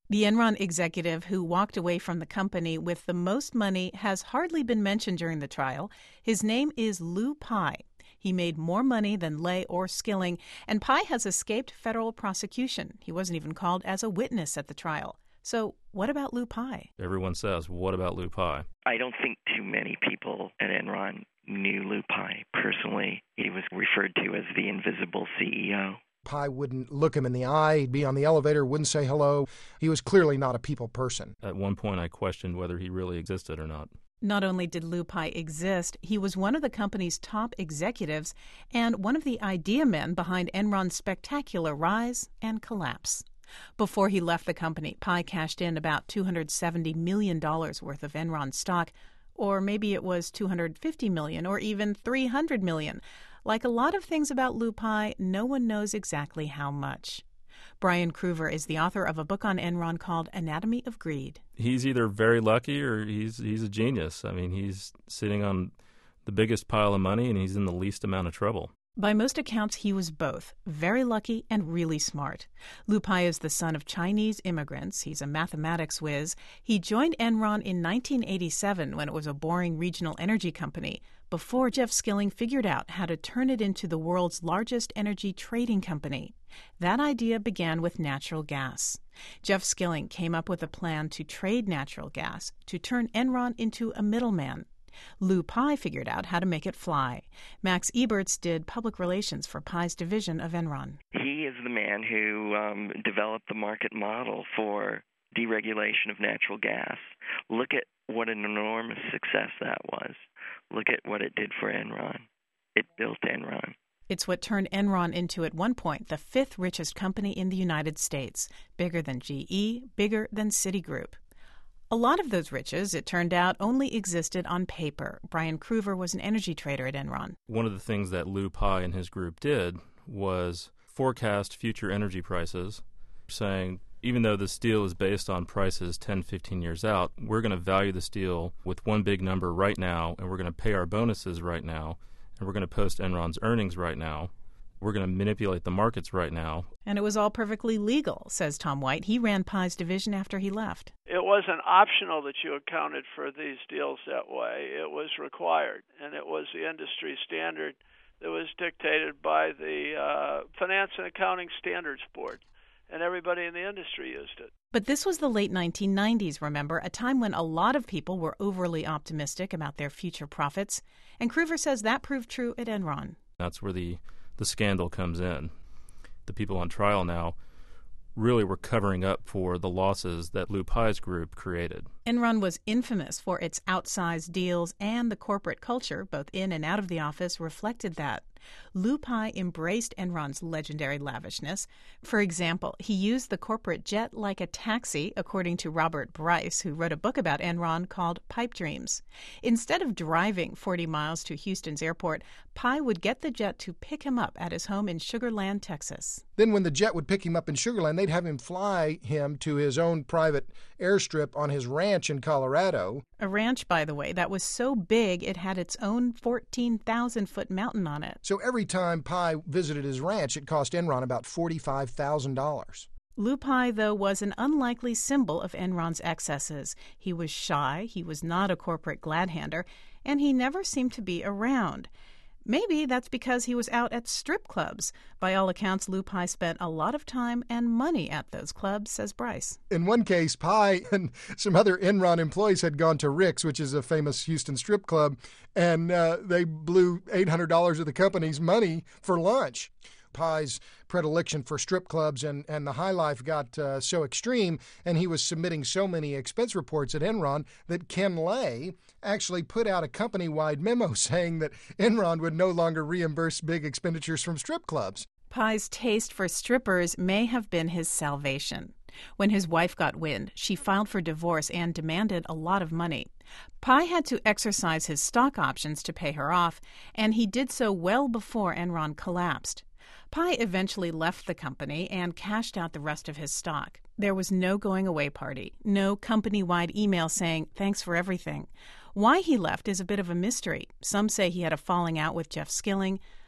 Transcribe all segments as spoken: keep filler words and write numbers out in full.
The Enron executive who walked away from the company with the most money has hardly been mentioned during the trial. His name is Lou Pai. He made more money than Lay or Skilling, and Pai has escaped federal prosecution. He wasn't even called as a witness at the trial. So what about Lou Pai? Everyone says, what about Lou Pai? I don't think too many people at Enron knew Lou Pai personally. He was referred to as the invisible C E O. Pai wouldn't look him in the eye, he'd be on the elevator, wouldn't say hello. He was clearly not a people person. At one point, I questioned whether he really existed or not. Not only did Lou Pai exist, he was one of the company's top executives and one of the idea men behind Enron's spectacular rise and collapse. Before he left the company, Pai cashed in about two hundred seventy million dollars worth of Enron stock, or maybe it was two hundred fifty million dollars or even three hundred million dollars. Like a lot of things about Lou Pai, no one knows exactly how much. Brian Kruver is the author of a book on Enron called Anatomy of Greed. He's either very lucky or he's he's a genius. I mean, he's sitting on the biggest pile of money and he's in the least amount of trouble. By most accounts, he was both, very lucky and really smart. Lou Pai is the son of Chinese immigrants. He's a mathematics whiz. He joined Enron in nineteen eighty-seven when it was a boring regional energy company, before Jeff Skilling figured out how to turn it into the world's largest energy trading company. That idea began with natural gas. Jeff Skilling came up with a plan to trade natural gas, to turn Enron into a middleman. Lou Pai figured out how to make it fly. Max Eberts did public relations for Pai's division of Enron. He is the man who um, developed the market model for deregulation of natural gas. Look at what an enormous success that was. Look at what it did for Enron. It built Enron. It's what turned Enron into, at one point, the fifth richest company in the United States, bigger than G E, bigger than Citigroup. A lot of those riches, it turned out, only existed on paper. Brian Kruver was an energy trader at Enron. One of the things that Lou Pai and his group did was forecast future energy prices, saying, even though the steel is based on prices ten, fifteen years out, we're going to value the steel with one big number right now, and we're going to pay our bonuses right now, and we're going to post Enron's earnings right now. We're going to manipulate the markets right now. And it was all perfectly legal, says Tom White. He ran Pai's division after he left. It wasn't optional that you accounted for these deals that way. It was required, and it was the industry standard that was dictated by the uh, Finance and Accounting Standards Board, and everybody in the industry used it. But this was the late nineteen nineties, remember, a time when a lot of people were overly optimistic about their future profits. And Kruver says that proved true at Enron. That's where the the scandal comes in. The people on trial now really were covering up for the losses that Lou Pai's group created. Enron was infamous for its outsized deals, and the corporate culture, both in and out of the office, reflected that. Lou Pai embraced Enron's legendary lavishness. For example, he used the corporate jet like a taxi, according to Robert Bryce, who wrote a book about Enron called Pipe Dreams. Instead of driving forty miles to Houston's airport, Pai would get the jet to pick him up at his home in Sugar Land, Texas. Then when the jet would pick him up in Sugar Land, they'd have him fly him to his own private airstrip on his ranch in Colorado. A ranch, by the way, that was so big it had its own fourteen thousand foot mountain on it. So every time Pai visited his ranch, it cost Enron about forty-five thousand dollars. Lou Pai, though, was an unlikely symbol of Enron's excesses. He was shy, he was not a corporate glad-hander, and he never seemed to be around. Maybe that's because he was out at strip clubs. By all accounts, Lou Pai spent a lot of time and money at those clubs, says Bryce. In one case, Pai and some other Enron employees had gone to Rick's, which is a famous Houston strip club, and uh, they blew eight hundred dollars of the company's money for lunch. Pai's predilection for strip clubs and, and the high life got uh, so extreme, and he was submitting so many expense reports at Enron that Ken Lay actually put out a company-wide memo saying that Enron would no longer reimburse big expenditures from strip clubs. Pai's taste for strippers may have been his salvation. When his wife got wind, she filed for divorce and demanded a lot of money. Pai had to exercise his stock options to pay her off, and he did so well before Enron collapsed. Pai eventually left the company and cashed out the rest of his stock. There was no going-away party, no company-wide email saying, thanks for everything. Why he left is a bit of a mystery. Some say he had a falling out with Jeff Skilling.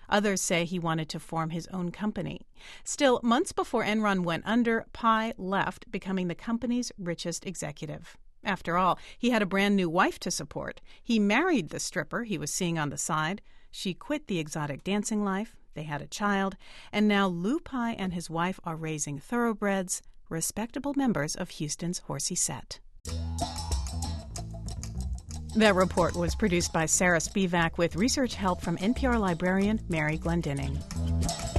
Others say he wanted to form his own company. Still, months before Enron went under, Pai left, becoming the company's richest executive. After all, he had a brand new wife to support. He married the stripper he was seeing on the side. She quit the exotic dancing life. They had a child. And now Lu Pai and his wife are raising thoroughbreds, respectable members of Houston's horsey set. That report was produced by Sarah Spivak with research help from N P R librarian Mary Glendinning.